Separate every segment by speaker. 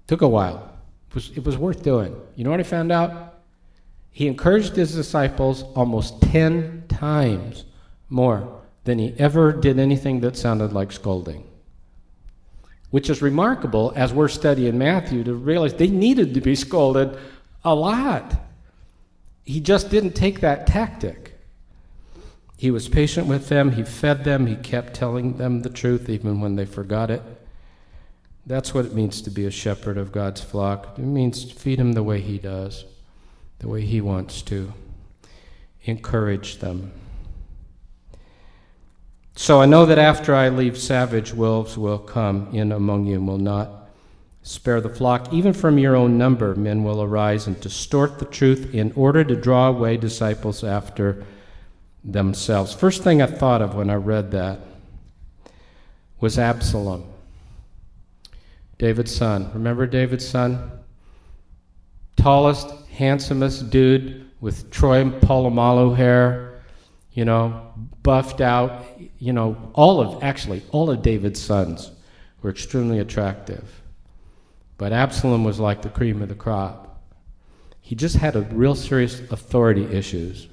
Speaker 1: Took a while. It was worth doing. You know what I found out? He encouraged his disciples almost 10 times more than he ever did anything that sounded like scolding. Which is remarkable as we're studying Matthew to realize they needed to be scolded a lot. He just didn't take that tactic. He was patient with them, he fed them, he kept telling them the truth even when they forgot it. That's what it means to be a shepherd of God's flock. It means to feed them the way he does, the way he wants to. Encourage them. So I know that after I leave, savage wolves will come in among you and will not spare the flock. Even from your own number, men will arise and distort the truth in order to draw away disciples after themselves. First thing I thought of when I read that was Absalom, David's son. Remember David's son? Tallest, handsomest dude with Troy Polamalu hair, buffed out. All of David's sons were extremely attractive. But Absalom was like the cream of the crop. He just had a real serious authority issues.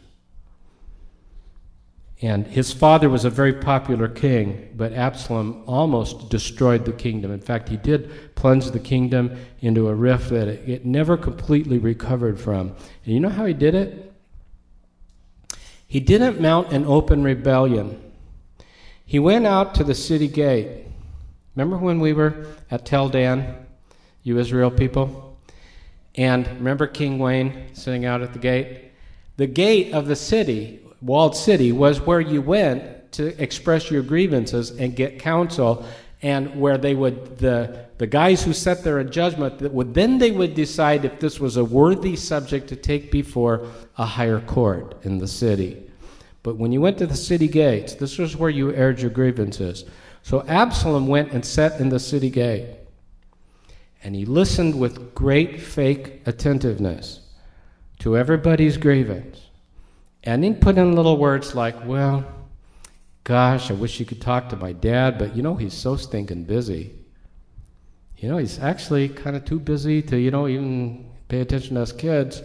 Speaker 1: And his father was a very popular king, but Absalom almost destroyed the kingdom. In fact, he did plunge the kingdom into a rift that it never completely recovered from. And you know how he did it? He didn't mount an open rebellion. He went out to the city gate. Remember when we were at Tel Dan, you Israel people? And remember King Wayne sitting out at the gate? The gate of the city, walled city, was where you went to express your grievances and get counsel, and where they would, the guys who sat there in judgment, then they would decide if this was a worthy subject to take before a higher court in the city. But when you went to the city gates, this was where you aired your grievances. So Absalom went and sat in the city gate, and he listened with great fake attentiveness to everybody's grievance. And then put in little words like, well, gosh, I wish you could talk to my dad, but he's so stinking busy. He's actually kind of too busy to, even pay attention to us kids.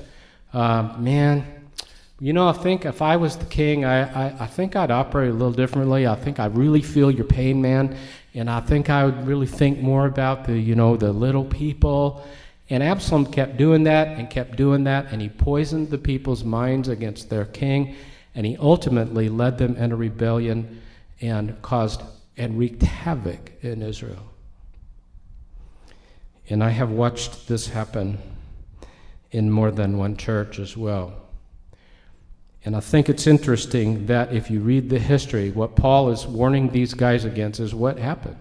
Speaker 1: I think if I was the king, I think I'd operate a little differently. I think I really feel your pain, man, and I think I would really think more about the little people. And Absalom kept doing that, and he poisoned the people's minds against their king, and he ultimately led them in a rebellion and wreaked havoc in Israel. And I have watched this happen in more than one church as well. And I think it's interesting that if you read the history, what Paul is warning these guys against is what happened.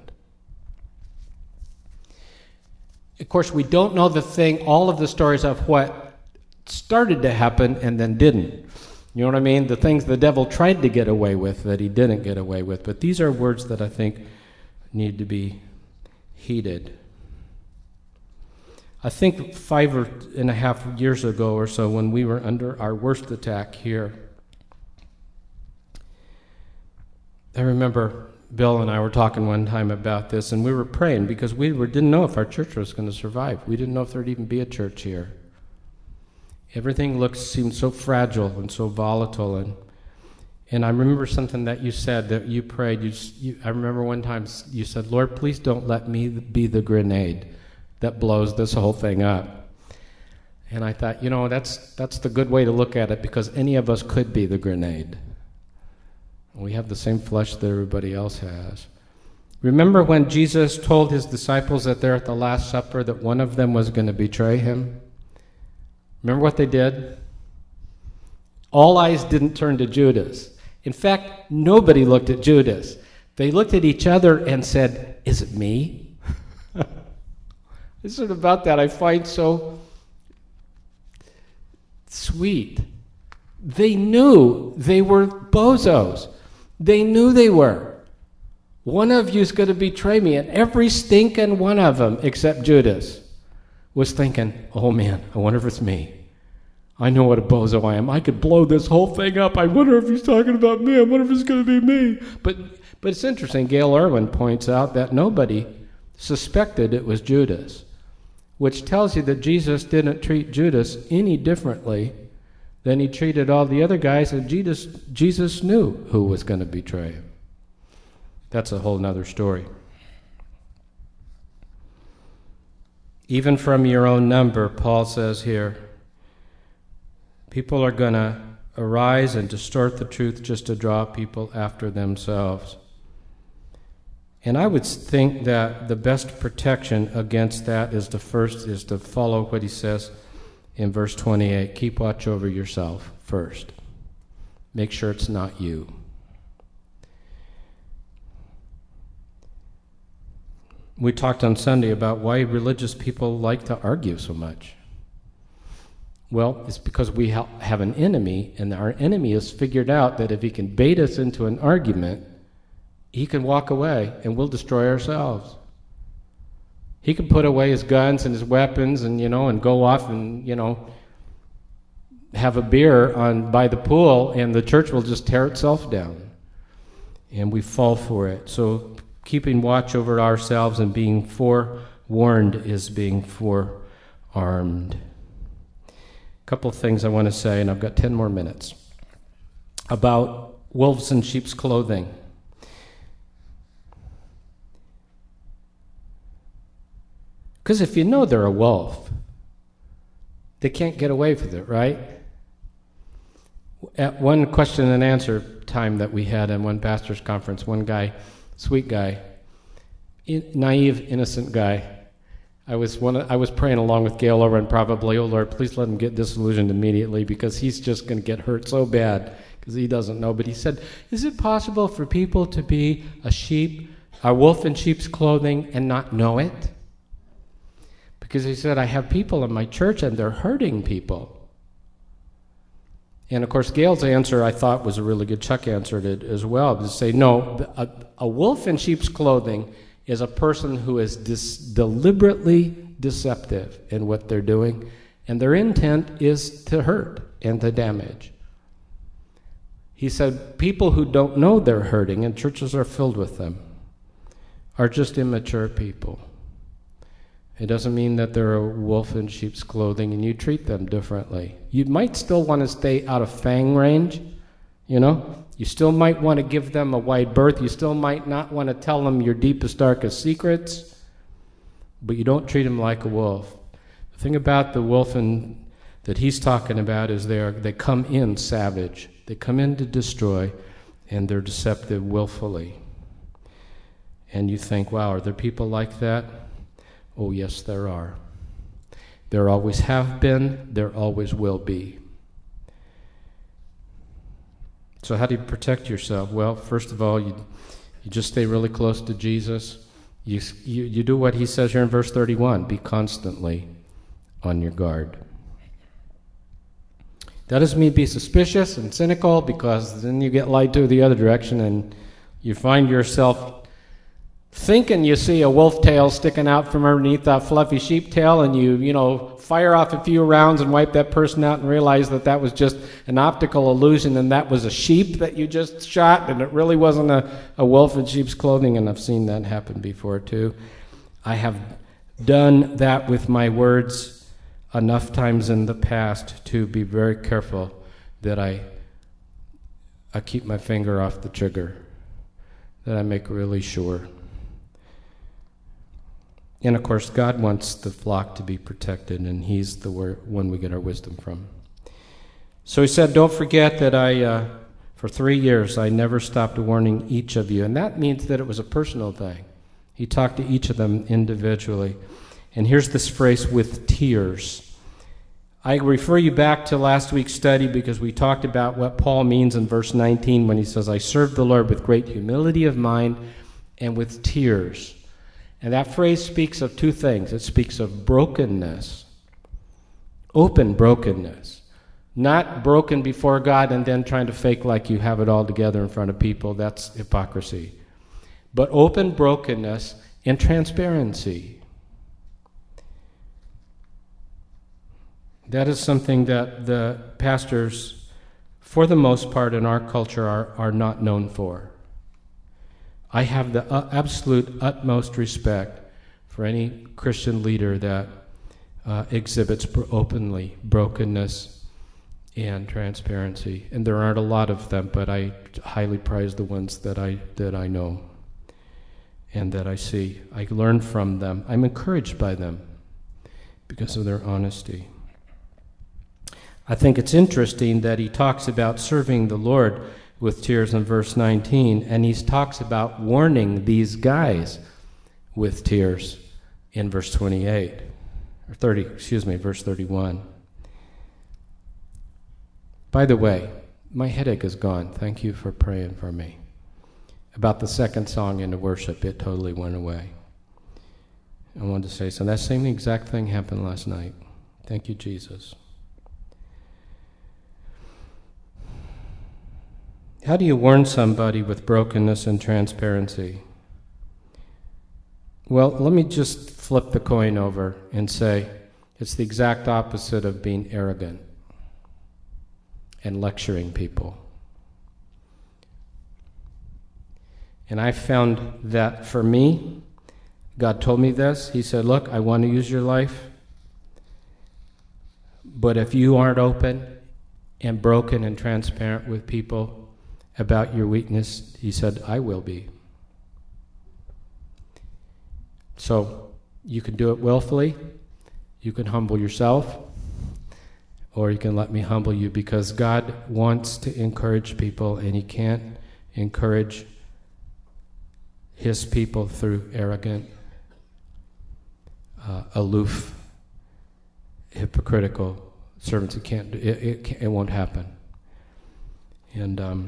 Speaker 1: Of course, we don't know all of the stories of what started to happen and then didn't. You know what I mean? The things the devil tried to get away with that he didn't get away with. But these are words that I think need to be heeded. I think 5.5 years ago or so, when we were under our worst attack here, I remember Bill and I were talking one time about this, and we were praying because we didn't know if our church was going to survive. We didn't know if there'd even be a church here. Everything seemed so fragile and so volatile. And I remember something that you said, that you prayed. I remember one time you said, Lord, please don't let me be the grenade that blows this whole thing up. And I thought, that's the good way to look at it, because any of us could be the grenade. We have the same flesh that everybody else has. Remember when Jesus told his disciples that they're at the Last Supper, that one of them was going to betray him? Remember what they did? All eyes didn't turn to Judas. In fact, nobody looked at Judas. They looked at each other and said, is it me? This is about that I find so sweet. They knew they were bozos. They knew they were. One of you is going to betray me, and every stinking one of them, except Judas, was thinking, oh man, I wonder if it's me. I know what a bozo I am. I could blow this whole thing up. I wonder if he's talking about me. I wonder if it's going to be me. But it's interesting. Gail Irwin points out that nobody suspected it was Judas. which tells you that Jesus didn't treat Judas any differently than he treated all the other guys, and Jesus knew who was going to betray him. That's a whole nother story. Even from your own number, Paul says here, people are going to arise and distort the truth just to draw people after themselves. And I would think that the best protection against that is to follow what he says in verse 28. Keep watch over yourself first. Make sure it's not you. We talked on Sunday about why religious people like to argue so much. Well, it's because we have an enemy, and our enemy has figured out that if he can bait us into an argument, he can walk away and we'll destroy ourselves. He can put away his guns and his weapons and go off and have a beer by the pool, and the church will just tear itself down. And we fall for it. So keeping watch over ourselves and being forewarned is being forearmed. A couple of things I want to say, and I've got 10 more minutes, about wolves in sheep's clothing. Because if you know they're a wolf, they can't get away with it, right? At one question and answer time that we had in one pastor's conference, one guy, sweet guy, naive, innocent guy, I was praying along with Gail over and probably, oh Lord, please let him get disillusioned immediately because he's just going to get hurt so bad because he doesn't know. But he said, is it possible for people to be a wolf in sheep's clothing and not know it? Because he said, I have people in my church and they're hurting people. And of course, Gail's answer I thought was a really good. Chuck answered it as well, to say, no, a wolf in sheep's clothing is a person who is deliberately deceptive in what they're doing, and their intent is to hurt and to damage. He said, people who don't know they're hurting, and churches are filled with them, are just immature people. It doesn't mean that they're a wolf in sheep's clothing and you treat them differently. You might still want to stay out of fang range, You still might want to give them a wide berth. You still might not want to tell them your deepest, darkest secrets, but you don't treat them like a wolf. The thing about the wolf that he's talking about is they come in savage. They come in to destroy, and they're deceptive willfully. And you think, wow, are there people like that? Oh, yes, there are. There always have been, there always will be. So how do you protect yourself? Well, first of all, you just stay really close to Jesus. You do what he says here in verse 31, be constantly on your guard. That doesn't mean be suspicious and cynical, because then you get lied to the other direction and you find yourself thinking you see a wolf tail sticking out from underneath that fluffy sheep tail, and you fire off a few rounds and wipe that person out and realize that was just an optical illusion and that was a sheep that you just shot and it really wasn't a wolf in sheep's clothing. And I've seen that happen before too. I have done that with my words enough times in the past to be very careful that I keep my finger off the trigger, that I make really sure. And of course, God wants the flock to be protected, and he's the one we get our wisdom from. So he said, don't forget that for 3 years, I never stopped warning each of you. And that means that it was a personal thing. He talked to each of them individually. And here's this phrase, with tears. I refer you back to last week's study because we talked about what Paul means in verse 19 when he says, I serve the Lord with great humility of mind and with tears. And that phrase speaks of two things. It speaks of brokenness, open brokenness, not broken before God and then trying to fake like you have it all together in front of people. That's hypocrisy. But open brokenness and transparency. That is something that the pastors, for the most part in our culture, are not known for. I have the absolute utmost respect for any Christian leader that exhibits openly brokenness and transparency. And there aren't a lot of them, but I highly prize the ones that I know and that I see. I learn from them. I'm encouraged by them because of their honesty. I think it's interesting that he talks about serving the Lord with tears in verse 19, and he talks about warning these guys with tears in verse 28, or verse 31. By the way, my headache is gone. Thank you for praying for me. About the second song in the worship, it totally went away. I wanted to say so. That same exact thing happened last night. Thank you, Jesus. How do you warn somebody with brokenness and transparency? Well, let me just flip the coin over and say it's the exact opposite of being arrogant and lecturing people. And I found that for me, God told me this. He said, look, I want to use your life, but if you aren't open and broken and transparent with people about your weakness, he said, I will be. So you can do it willfully, you can humble yourself, or you can let me humble you, because God wants to encourage people, and he can't encourage his people through arrogant, aloof, hypocritical servants. It won't happen. And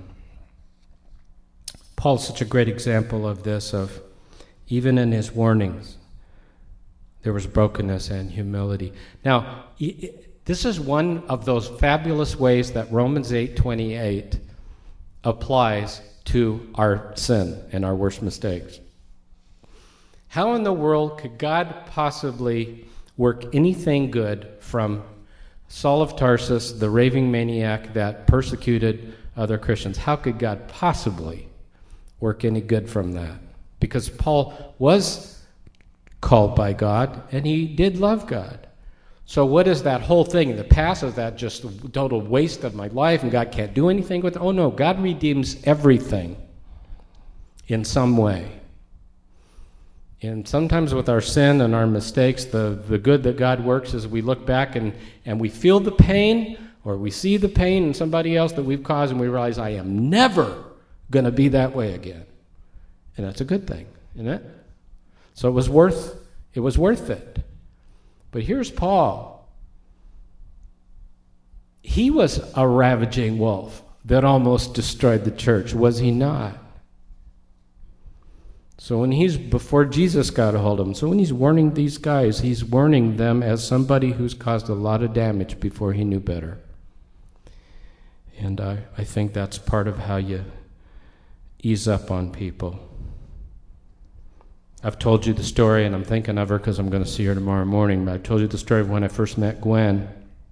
Speaker 1: Paul's such a great example of this, of even in his warnings, there was brokenness and humility. Now, this is one of those fabulous ways that Romans 8:28 applies to our sin and our worst mistakes. How in the world could God possibly work anything good from Saul of Tarsus, the raving maniac that persecuted other Christians? How could God possibly work any good from that? Because Paul was called by God, and he did love God. So what is that whole thing in the past? Is that just a total waste of my life and God can't do anything with it? Oh no, God redeems everything in some way. And sometimes with our sin and our mistakes, the good that God works is we look back and we feel the pain, or we see the pain in somebody else that we've caused, and we realize, I am never going to be that way again. And that's a good thing, isn't it? So it was worth it. But here's Paul. He was a ravaging wolf that almost destroyed the church, was he not? So when he's, before Jesus got a hold of him, so when he's warning these guys, he's warning them as somebody who's caused a lot of damage before he knew better. And I think that's part of how you ease up on people. I've told you the story, and I'm thinking of her because I'm going to see her tomorrow morning, but I told you the story of when I first met Gwen,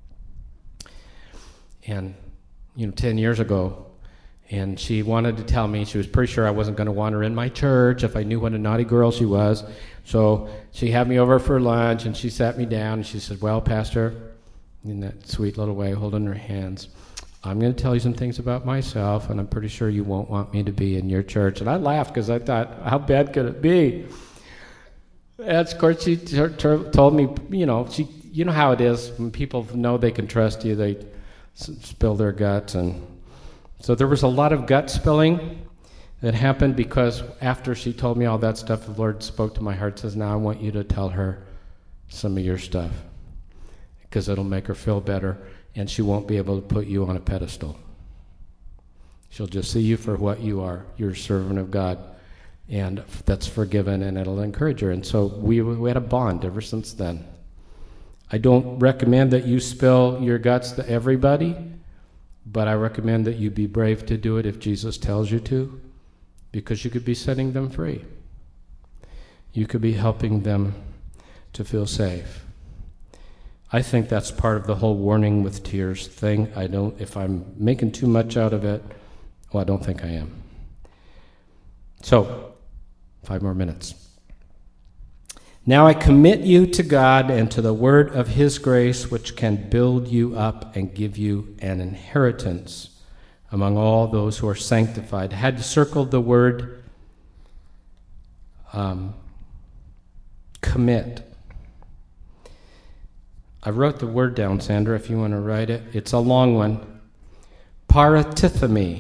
Speaker 1: and 10 years ago, and she wanted to tell me, she was pretty sure I wasn't going to want her in my church if I knew what a naughty girl she was. So she had me over for lunch, and she sat me down, and she said, well, Pastor, in that sweet little way, holding her hands, I'm going to tell you some things about myself, and I'm pretty sure you won't want me to be in your church. And I laughed because I thought, how bad could it be? And of course, she told me, you know how it is. When people know they can trust you, they spill their guts. And so there was a lot of gut spilling that happened, because after she told me all that stuff, the Lord spoke to my heart, says, now I want you to tell her some of your stuff, because it'll make her feel better. And she won't be able to put you on a pedestal. She'll just see you for what you are. You're a servant of God, and that's forgiven, and it'll encourage her. And so we had a bond ever since then. I don't recommend that you spill your guts to everybody, but I recommend that you be brave to do it if Jesus tells you to, because you could be setting them free. You could be helping them to feel safe. I think that's part of the whole warning with tears thing. If I'm making too much out of it, well, I don't think I am. So, 5 more minutes. Now I commit you to God and to the word of his grace, which can build you up and give you an inheritance among all those who are sanctified. I had to circle the word commit. I wrote the word down, Sandra, if you want to write it. It's a long one. Paratithemi.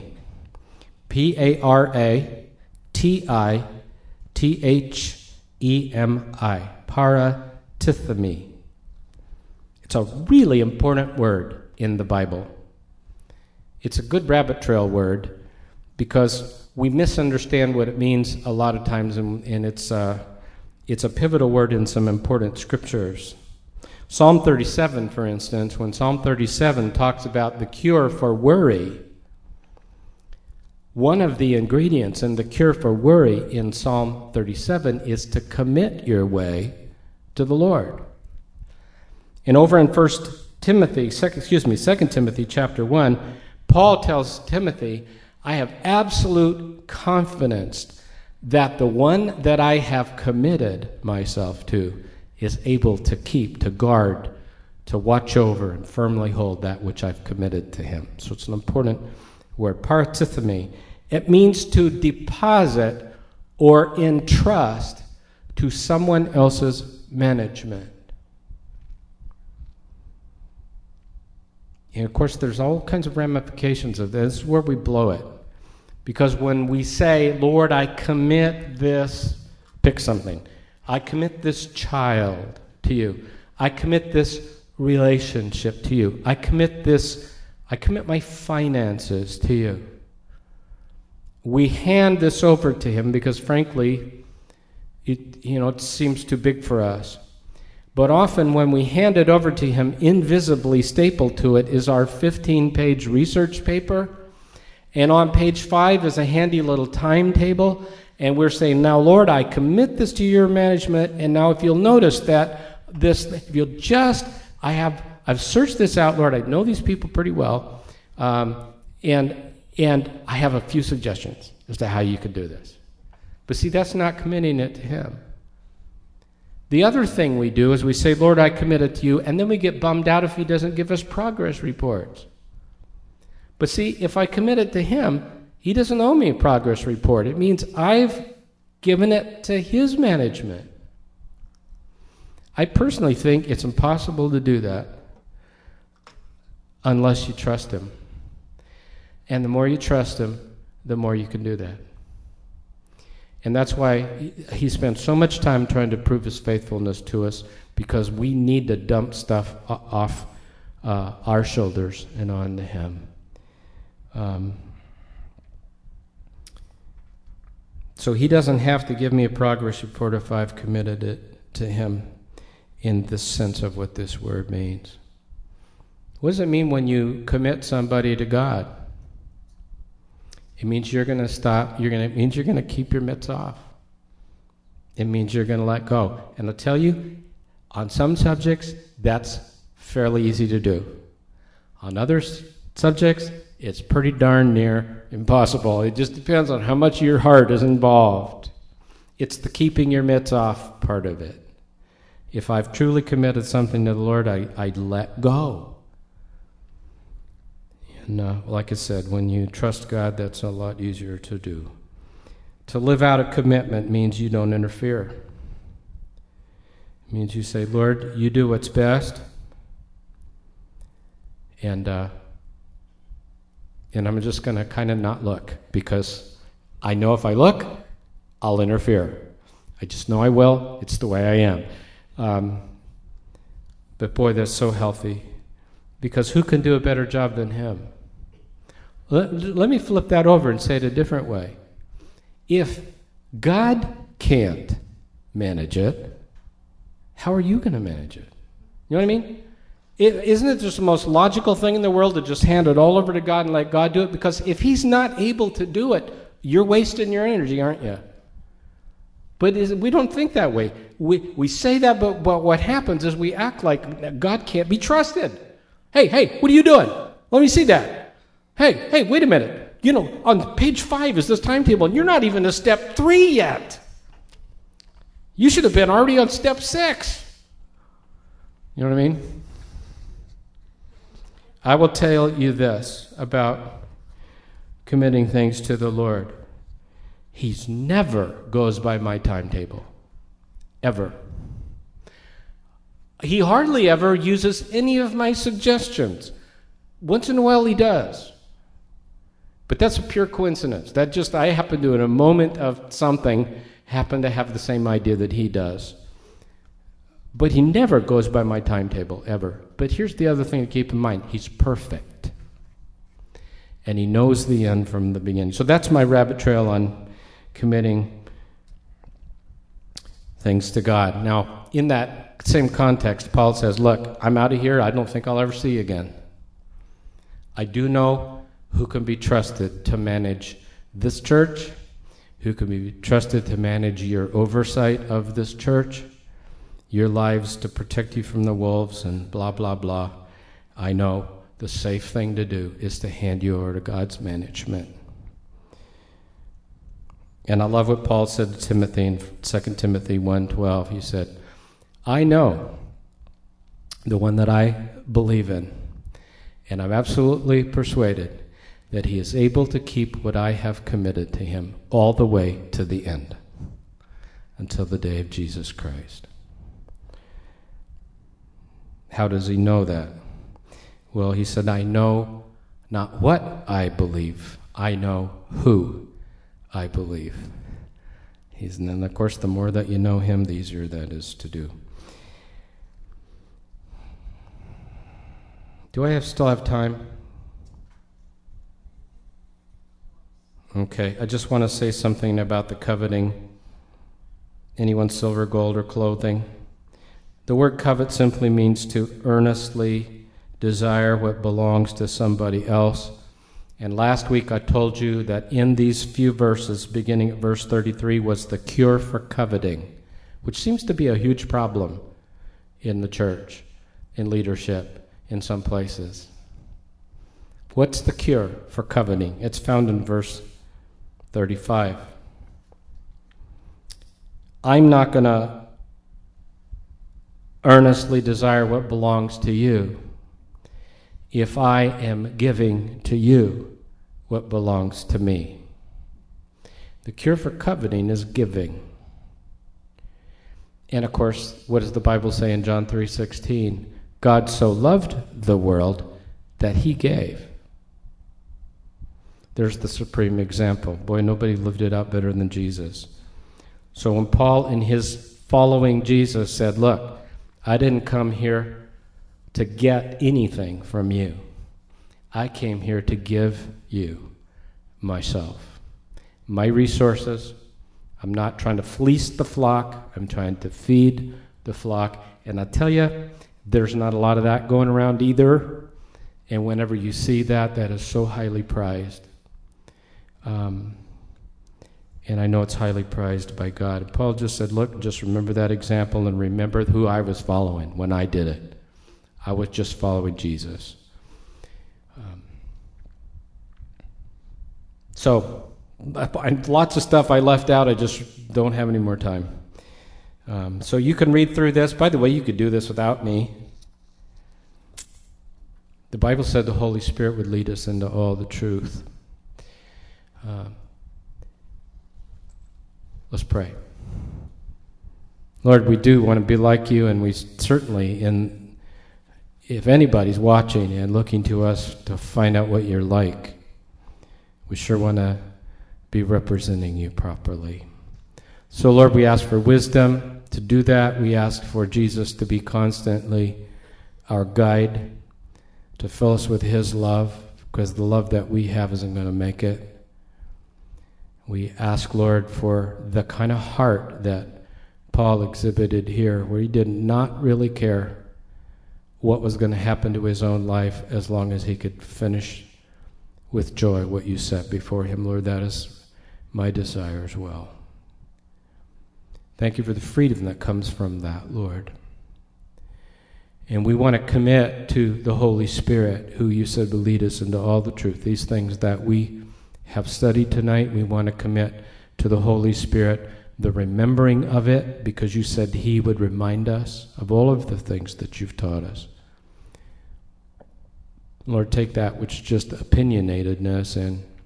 Speaker 1: P-A-R-A-T-I-T-H-E-M-I. Paratithemi. It's a really important word in the Bible. It's a good rabbit trail word because we misunderstand what it means a lot of times, and it's a pivotal word in some important scriptures. Psalm 37, for instance, when Psalm 37 talks about the cure for worry, one of the ingredients in the cure for worry in Psalm 37 is to commit your way to the Lord. And over in 2 Timothy chapter 1, Paul tells Timothy, I have absolute confidence that the one that I have committed myself to is able to keep, to guard, to watch over, and firmly hold that which I've committed to him. So it's an important word. Paratithemi. It means to deposit or entrust to someone else's management. And of course, there's all kinds of ramifications of this. This is where we blow it. Because when we say, Lord, I commit this, pick something. I commit this child to you. I commit this relationship to you. I commit my finances to you. We hand this over to him because, frankly, it seems too big for us. But often when we hand it over to him, invisibly stapled to it is our 15-page research paper. And on page 5 is a handy little timetable. And we're saying, now, Lord, I commit this to your management. And now if you'll notice that I've searched this out, Lord. I know these people pretty well. And I have a few suggestions as to how you could do this. But see, that's not committing it to him. The other thing we do is we say, Lord, I commit it to you, and then we get bummed out if he doesn't give us progress reports. But see, if I commit it to him, he doesn't owe me a progress report. It means I've given it to his management. I personally think it's impossible to do that unless you trust him. And the more you trust him, the more you can do that. And that's why he spent so much time trying to prove his faithfulness to us, because we need to dump stuff off our shoulders and onto him. So he doesn't have to give me a progress report if I've committed it to him in the sense of what this word means. What does it mean when you commit somebody to God? It means you're going to stop. It means you're going to keep your mitts off. It means you're going to let go. And I'll tell you, on some subjects, that's fairly easy to do. On other subjects, it's pretty darn near impossible. It just depends on how much your heart is involved. It's the keeping your mitts off part of it. If I've truly committed something to the Lord, I let go. And like I said, when you trust God, that's a lot easier to do. To live out a commitment means you don't interfere. It means you say, Lord, you do what's best, and I'm just going to kind of not look, because I know if I look, I'll interfere. I just know I will. It's the way I am. But boy, that's so healthy, because who can do a better job than him? Let me flip that over and say it a different way. If God can't manage it, how are you going to manage it? You know what I mean? Isn't it just the most logical thing in the world to just hand it all over to God and let God do it? Because if he's not able to do it, you're wasting your energy, aren't you? But we don't think that way. We say that, but what happens is we act like God can't be trusted. Hey, what are you doing? Let me see that. Hey, wait a minute. On page 5 is this timetable, and you're not even to step 3 yet. You should have been already on step 6. You know what I mean? I will tell you this about committing things to the Lord. He's never goes by my timetable. Ever. He hardly ever uses any of my suggestions. Once in a while he does. But that's a pure coincidence. That just, I happen to, in a moment of something, happen to have the same idea that he does. But he never goes by my timetable, ever. But here's the other thing to keep in mind. He's perfect. And he knows the end from the beginning. So that's my rabbit trail on committing things to God. Now, in that same context, Paul says, look, I'm out of here. I don't think I'll ever see you again. I do know who can be trusted to manage this church, who can be trusted to manage your oversight of this church, your lives to protect you from the wolves and blah, blah, blah. I know the safe thing to do is to hand you over to God's management. And I love what Paul said to Timothy in 2 Timothy 1:12. He said, I know the one that I believe in, and I'm absolutely persuaded that he is able to keep what I have committed to him all the way to the end, until the day of Jesus Christ. How does he know that? Well, he said, I know not what I believe, I know who I believe. And then, of course, the more that you know him, the easier that is to do. Do I still have time? Okay, I just want to say something about the coveting anyone's silver, gold, or clothing. The word covet simply means to earnestly desire what belongs to somebody else. And last week I told you that in these few verses, beginning at verse 33, was the cure for coveting, which seems to be a huge problem in the church, in leadership, in some places. What's the cure for coveting? It's found in verse 35. I'm not going to earnestly desire what belongs to you if I am giving to you what belongs to me. The cure for coveting is giving. And of course, what does the Bible say in John 3:16? God so loved the world that he gave. There's the supreme example. Boy, nobody lived it out better than Jesus. So when Paul, in his following Jesus, said, look, I didn't come here to get anything from you. I came here to give you myself, my resources. I'm not trying to fleece the flock. I'm trying to feed the flock. And I tell you, there's not a lot of that going around either. And whenever you see that, that is so highly prized. And I know it's highly prized by God. And Paul just said, look, just remember that example and remember who I was following when I did it. I was just following Jesus. So, lots of stuff I left out. I just don't have any more time. So you can read through this. By the way, you could do this without me. The Bible said the Holy Spirit would lead us into all the truth. Let's pray. Lord, we do want to be like you, and we certainly, if anybody's watching and looking to us to find out what you're like, we sure want to be representing you properly. So, Lord, we ask for wisdom to do that. We ask for Jesus to be constantly our guide, to fill us with his love, because the love that we have isn't going to make it. We ask, Lord, for the kind of heart that Paul exhibited here, where he did not really care what was going to happen to his own life as long as he could finish with joy what you set before him. Lord, that is my desire as well. Thank you for the freedom that comes from that, Lord. And we want to commit to the Holy Spirit, who you said will lead us into all the truth. These things that we have studied tonight, we want to commit to the Holy Spirit the remembering of it, because you said he would remind us of all of the things that you've taught us. Lord, take that which is just opinionatedness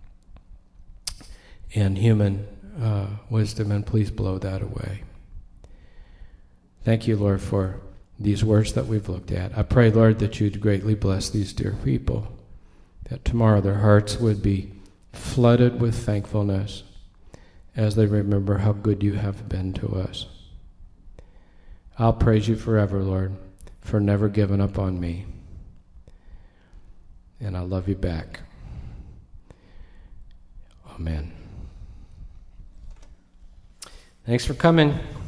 Speaker 1: and human wisdom, and please blow that away. Thank you, Lord, for these words that we've looked at. I pray, Lord, that you'd greatly bless these dear people, that tomorrow their hearts would be flooded with thankfulness as they remember how good you have been to us. I'll praise you forever, Lord, for never giving up on me. And I love you back. Amen. Thanks for coming.